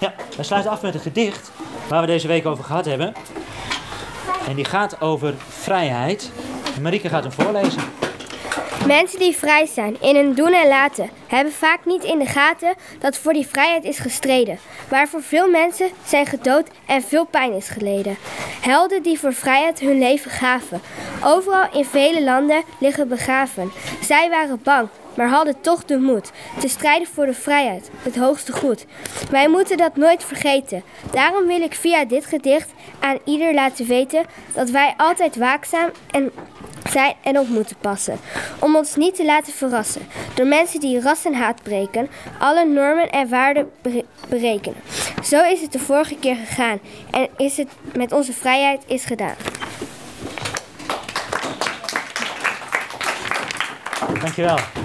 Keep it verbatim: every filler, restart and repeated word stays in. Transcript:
Ja, we sluiten af met een gedicht waar we deze week over gehad hebben. En die gaat over vrijheid. En Marieke gaat hem voorlezen. Mensen die vrij zijn in hun doen en laten, hebben vaak niet in de gaten dat voor die vrijheid is gestreden. Waarvoor veel mensen zijn gedood en veel pijn is geleden. Helden die voor vrijheid hun leven gaven. Overal in vele landen liggen begraven. Zij waren bang, maar hadden toch de moed te strijden voor de vrijheid, het hoogste goed. Wij moeten dat nooit vergeten. Daarom wil ik via dit gedicht aan ieder laten weten dat wij altijd waakzaam en zijn en op moeten passen. Om ons niet te laten verrassen door mensen die ras en haat breken, alle normen en waarden berekenen. Zo is het de vorige keer gegaan en is het met onze vrijheid is gedaan. Dankjewel.